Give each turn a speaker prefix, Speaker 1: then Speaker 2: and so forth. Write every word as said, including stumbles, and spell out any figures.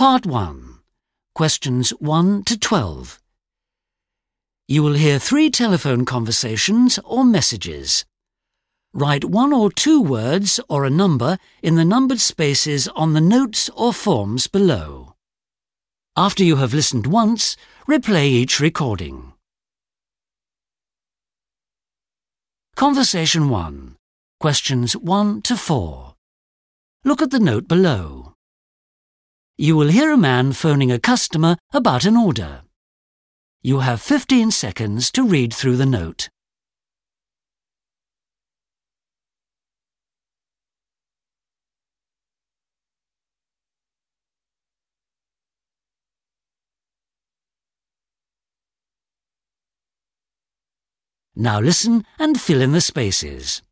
Speaker 1: Part one. Questions one to twelve. You will hear three telephone conversations or messages. Write one or two words or a number in the numbered spaces on the notes or forms below. After you have listened once, replay each recording. Conversation one. Questions one to four. Look at the note below. You will hear a man phoning a customer about an order. You have fifteen seconds to read through the note. Now listen and fill in the spaces.